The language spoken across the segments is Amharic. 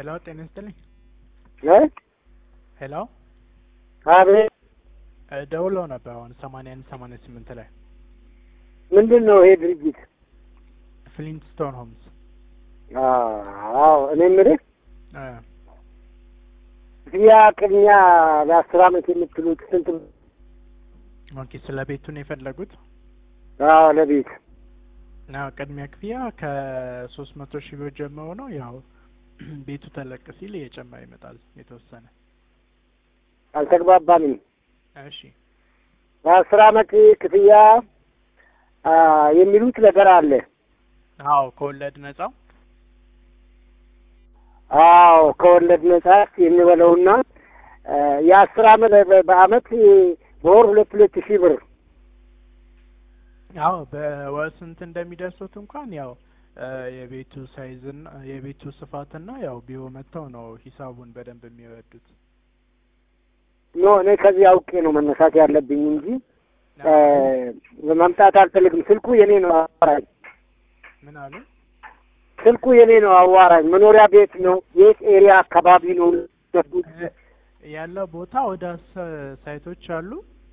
ሄሎ ጤና ይስጥልኝ። ሄሎ አቤት። ደውለው ነበር አሁን 8188 ላይ። ምንድን ነው ይሄ ድርጅት? ፍሊንትስቶን ሆምስ። አዎ እኔ የምልህ ያ ቅድሚያ ለ10 ዓመት የምትሉት ስንት? ኦኬ ስለ ቤቱን የፈለጉት? አዎ ለቤት ቅድሚያ ክፍያ ከ300,000 ብር ጀምሮ ነው። ያው ቤቱ ተለቅ ሲል እየጨመረ ይመጣል የተወሰነ። አልተግባባንም። እሺ ለ10 ዓመት ክፍያ የሚሉት ነገር አለ። አዎ ከወለድ ነጻ። አዎ ከወለድ ነጻ የሚበለውና የ10 ዓመት በአመት በወር 2,000 ብር። አዎ በወር ስንት እንደሚደርሱት እንኳን ያው የቤቱ ሳይዝና የቤቱ ስፋትና ያው ቢሮ መጥተው ነው ሂሳቡን በደንብ የሚወዱት። ኖ እኔ ከዚህ አውቄ ነው መነሳት ያለብኝ እንጂ መምጣት አልፈልግም። ስልኩ የኔ ነው አዋራኝ። ምን አሉ? ስልኩ የኔ ነው አዋራኝ። መኖሪያ ቤት ነው። የት ኤሪያ አካባቢ ነው ያለው? ቦታ ወደ 10 ሳይቶች አሉ።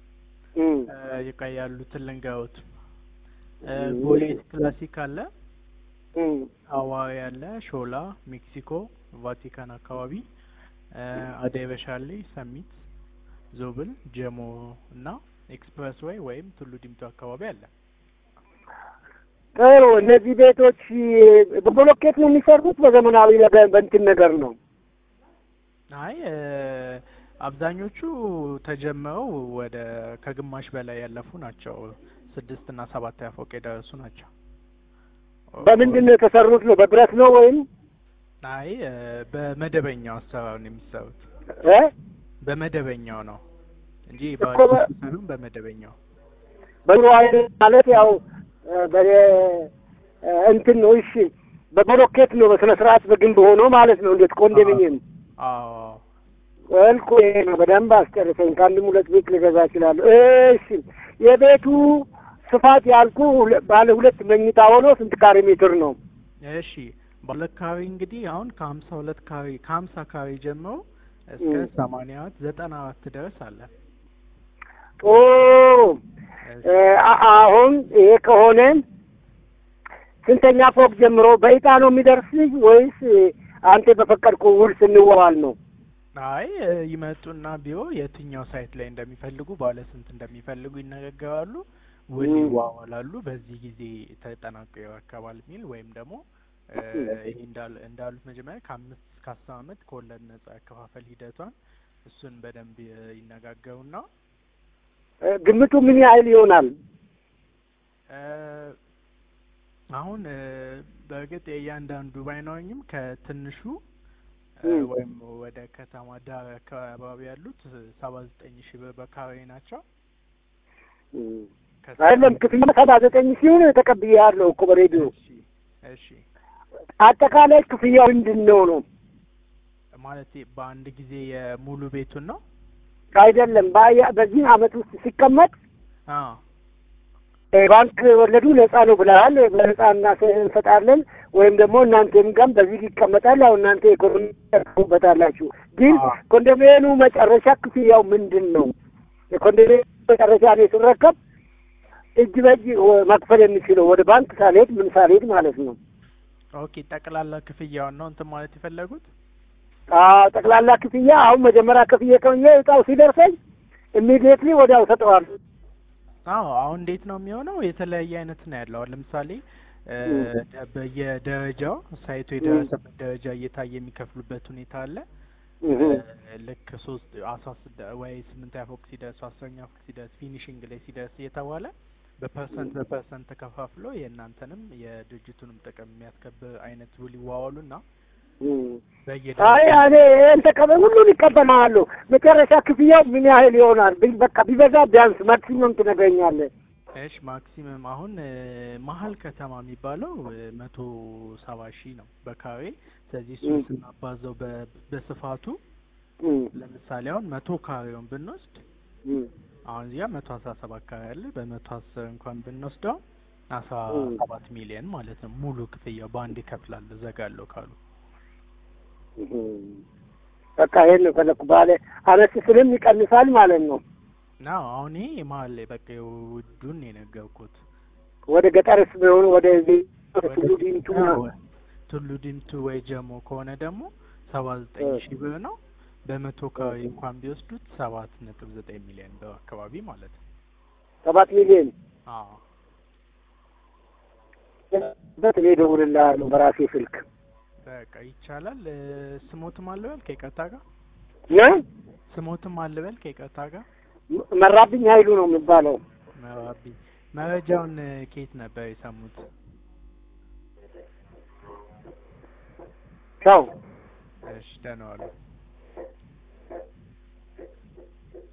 ያሉትን ልንገሩት። ቦሌ ክላሲክ አለ፣ አዋሪ አለ፣ ሾላ፣ ሜክሲኮ፣ ቫቲካን አካባቢ፣ አደይ በሻሌ፣ ሰሚት፣ ዞብል፣ ጀሞ እና ኤክስፕረስ ወይ ወይም ቱሉ ዲምቱ አካባቢ አለ። ጥሩ። እነዚህ ቤቶች በብሎኬት ነው የሚሰሩት በዘመናዊ ነገር በእንትን ነገር ነው? አይ አብዛኞቹ ተጀመረው ወደ ከግማሽ በላይ ያለፉ ናቸው። 6 እና 7 ፎቅ የደረሱ ናቸው። በምንድን ነው የተሰሩት? ነው በብረት ነው ወይም? አይ በመደበኛው አሰራር ነው የሚሰሩት። በመደበኛው ነው እንጂ ባይሆን በመደበኛው በኑሮ አይነት ማለት ያው እንትን ነው። እሺ በብሎኬት ነው በስነ ስርዓት በግንብ ሆኖ ማለት ነው። እንዴት ኮንዶሚኒየም? አዎ እልኩ ይሄ ነው። በደንብ አስጨርሰኝ። ከአንድም 2 ቤት ልገዛ እችላለሁ። እሺ የቤቱ ስፋት ያልኩ ባለ 2 መኝታ ሆኖ ስንት ካሬ ሜትር ነው? እሺ ባለ ካሬ እንግዲህ አሁን ከ52 ካሬ ከ50 ካሬ ጀምሮ እስከ 84 94 ድረስ አለ። አሁን ይሄ ከሆነ ስንተኛ ፎቅ ጀምሮ በእጣ ነው የሚደርስ ወይስ አንተ በፈቀድከው ውል ስንዋዋል ነው? አይ ይመጡና ቢሮ የትኛው ሳይት ላይ እንደሚፈልጉ ባለ ስንት እንደሚፈልጉ ይነጋገራሉ፣ ውል ይዋዋላሉ። በዚህ ጊዜ ተጠናቆ ይረከባል የሚል ወይም ደግሞ ይሄ እንዳሉት መጀመሪያ ከ5 እስከ 10 ዓመት ከወለድ ነጻ ያከፋፈል ሂደቷን እሱን በደንብ ይነጋገሩና ግምቱ ምን ያህል ይሆናል? አሁን በእርግጥ የእያንዳንዱ ባይኖርኝም ከትንሹ ወይም ወደ ከተማ ዳር አካባቢ ያሉት 79,000 ብር በካሬ ናቸው። አይደለም ክፍያ 79,000 ነው ተቀብያለሁ እኮ በሬዲዮ። እሺ አጠቃላይ ክፍያው ምንድነው ነው? ማለት በአንድ ጊዜ የሙሉ ቤቱን ነው? አይደለም በዚህ አመት ውስጥ ሲቀመጥ ባንክ ወለዱ ነጻ ነው ብለሃል። በነጻ እንሰጣለን ወይም ደግሞ እናንተም ጋር በዚህ ይቀመጣል። አሁን እናንተ ኢኮኖሚ ተቀበታላችሁ። ግን ኮንዶሚኒየሙ መጨረሻ ክፍያው ምንድን ነው? የኮንዶሚኒየሙ መጨረሻ ነው ሲረከብ እጅ በእጅ መክፈል የሚችለው ወደ ባንክ ሳልሄድ ምን ሳልሄድ ማለት ነው። ኦኬ ጠቅላላ ክፍያውን ነው እንትን ማለት የፈለጉት? ጠቅላላ ክፍያ አሁን መጀመሪያ ክፍያ ከሆነ እጣው ሲደርሰኝ ኢሚዲየትሊ ወዲያው ሰጠዋለሁ። አሁን እንዴት ነው የሚሆነው? የተለያየ አይነት ነው ያለው። ለምሳሌ በየደረጃው ሳይቱ የደረሰበት ደረጃ እየታየ የሚከፍሉበት ሁኔታ አለ። ልክ 16 ወይ 8 ፎቅ ሲደርስ 10ኛ ፎቅ ሲደርስ ፊኒሺንግ ላይ ሲደርስ እየተባለ በፐርሰንት ተከፋፍሎ የእናንተንም የድርጅቱንም ጥቅም የሚያስከብር አይነት ውል ይዋዋሉና እኔ እንተቀበል ሁሉን ይቀበላሉ። መጨረሻ ክፍያው ምን ያህል ይሆናል? በቃ ቢበዛ ቢያንስ ማክሲመም ትነግረኛለህ? እሺ ማክሲመም አሁን መሀል ከተማ የሚባለው 170,000 ነው በካሬ። ስለዚህ እሱን ስናባዛው በስፋቱ ለምሳሌ አሁን 100 ካሬውን ብንወስድ አሁን እዚያ 117 ካሬ አለ። በ110 እንኳን ብንወስደው 17 ሚሊዮን ማለት ነው። ሙሉ ክፍያው በአንድ ይከፍላል ዘጋለው ካሉ በቃ ይሄን ነው ፈለኩ። ባለ አነስ ስልም ይቀንሳል ማለት ነው። ነው አሁን ይሄ መሀል ላይ በቃ ውዱን የነገርኩት። ወደ ገጠርስ ቢሆን ወደ ቱሉ ዲምቱ ወይ ጀሞ ከሆነ ደግሞ 79,000 ብር ነው። በመቶ ካሬ እንኳን ቢወስዱት 7.9 ሚሊዮን ብር አካባቢ ማለት ነው። 7 ሚሊዮን? አዎ በተኔ ደውልልሃለሁ በራሴ ስልክ። በቃ ይቻላል። ስሞትም አልበል ከይቅርታ ጋር ስሞትም አልበል ከይቅርታ ጋር። መራብኝ ኃይሉ ነው የሚባለው። መራብኝ። መረጃውን ከየት ነበር የሰሙት? ቻው። እሺ ደህና ዋሉ።